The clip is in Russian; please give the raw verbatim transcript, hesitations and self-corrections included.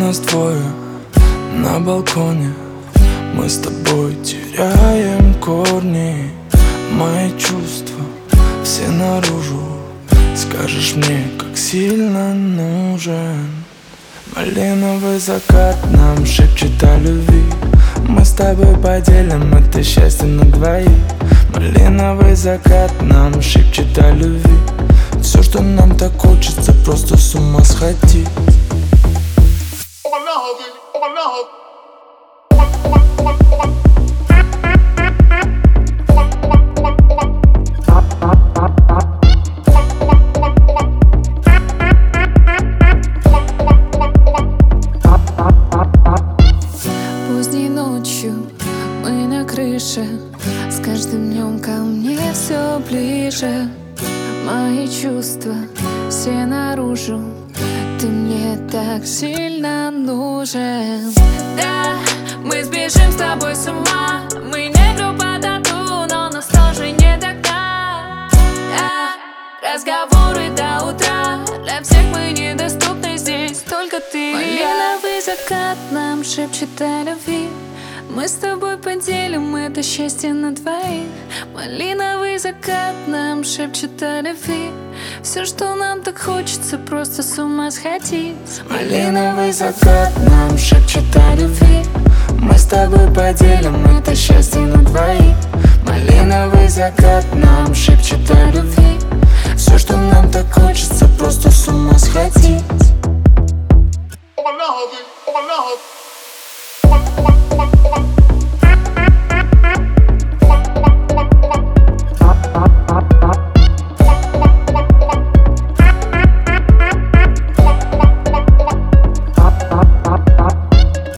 нас двое на балконе, мы с тобой теряем корни. Мои чувства все наружу, скажешь мне, как сильно нужен. Малиновый закат нам шепчет о любви, мы с тобой поделим это счастье на двоих. Малиновый закат нам шепчет о любви, все, что нам так хочется, просто с ума сходить. Поздней ночью мы на крыше, с каждым днем ко мне все ближе. Мои чувства все наружу, ты мне так сильно нужен. Да, мы сбежим с тобой с ума, мы не группа тату, но нас тоже не тогда. Да, разговоры до утра, для всех мы недоступны, здесь только ты. Малиновый закат нам шепчет о любви, мы с тобой поделим это счастье на двоих. Малиновый закат нам шепчет о любви, все, что нам так хочется, просто с ума сходить. Малиновый закат нам шепчет о любви, мы с тобой поделим это счастье на двоих. Малиновый закат нам шепчет о любви, все, что нам так хочется, просто с ума сходить. Oh, my love, oh, my love.